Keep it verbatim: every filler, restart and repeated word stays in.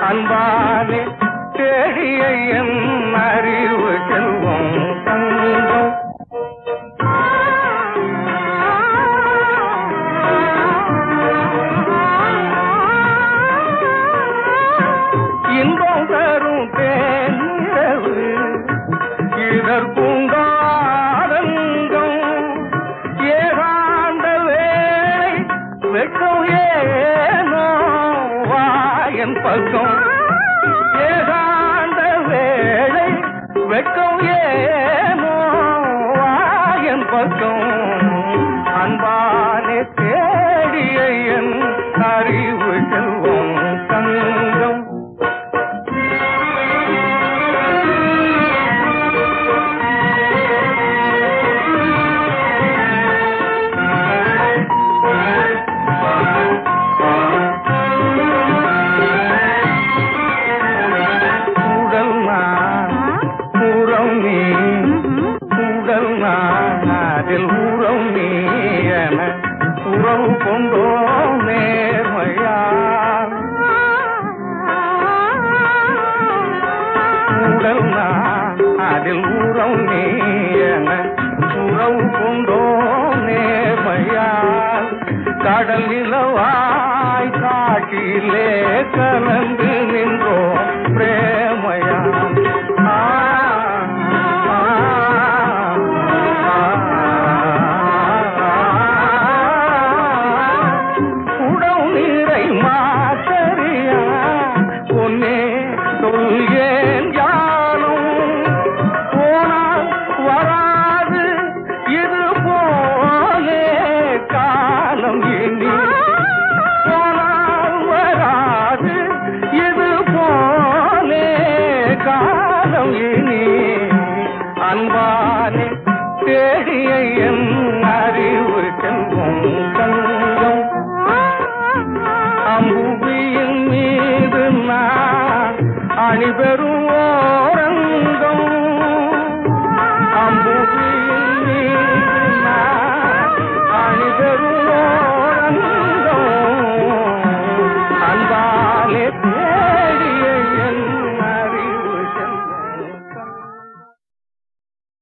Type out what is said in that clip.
அன்பாலே தேடிய என் அறிவு செல்வம் தங்கம். இன்பம் தரும் தேனிரவு இதற்குண்டாரங்கம். ஏகாந்த வேளை வெட்கம் ஏனோ வாயன் பக்கம். ஏகாந்த வேளை வெட்கம் ஏனோ வாயன் பக்கம். அன்பானே தேடிய என் அறிவு செல்வம் தங்கம். அதில் உறவு நீ என உறவு கொண்டோ நேர்மையால். உடல் நான் அதில் உறவு நீ என உறவு கொண்டோ நேர்மையால். கடல் நிலவாய் காட்டிலே கலந்து நின்றோ பிரேமையால். ஏன் ஞானம் போனால் வராது இது போலே காலம். இனி போனால் வராது இது போலே காலம். இனி அன்பானே தேடிய என் அறிவு செல்வம் தங்கம். அம்புவியின் மீது நான் அணிபெரும்